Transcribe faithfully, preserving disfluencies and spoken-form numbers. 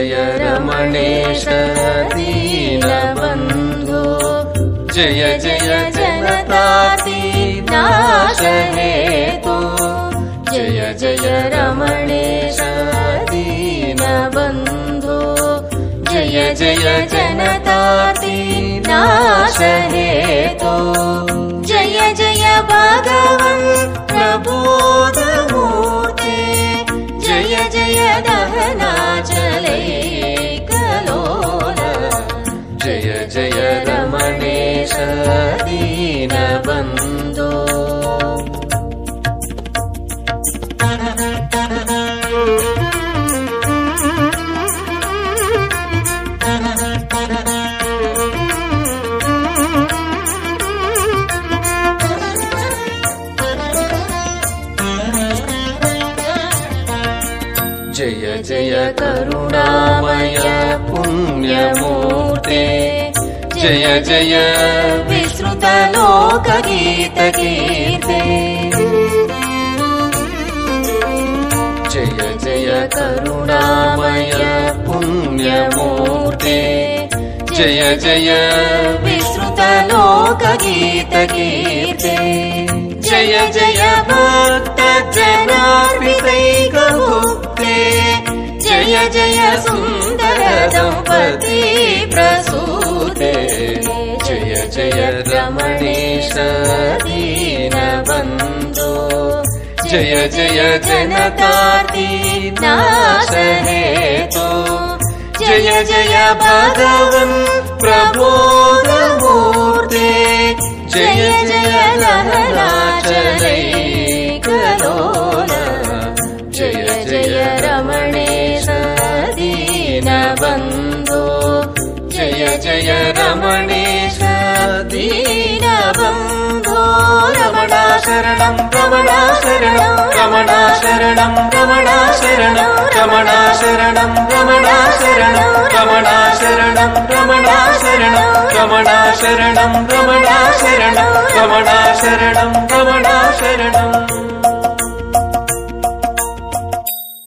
जय रमणेश दीनबन्धो जय जय जनतातिनाश हेतु जय जय रमणेश दीनबन्धो जय जय जनतातिनाश हेतु जय जय भगवन् प्रबोधमूर्ते जय जय दहनाचलैकलोल जय जय रमणेश दीनबन्धो जय जय करुणामय पुण्यमूर्ते जय जय विश्रुतलोकगीतकीर्ते जय जय करुणामय पुण्यमूर्ते जय जय विश्रुतलोकगीतकीर्ते जय जय भक्तजनार्पितैकमुक्ते जय जय सुन्दर दम्पती प्रसूते जय जय रमणेश दीनबन्धो जय जय जनतातिनाश हेतु जय जय भगवन् प्रबोधमूर्ते जय जय लहराचलैकलोल जय जय रमणेश दीनबन्धो जय जय रमणेश दीनबन्धो रमणा शरणं रमणा शरणं रमणा शरणं रमणा शरणं रमणा शरणं रमणा शरणं रमणा शरणं रमणा शरणं रमणा शरणं रमणा शरणं रमणा शरणं रमणा शरणं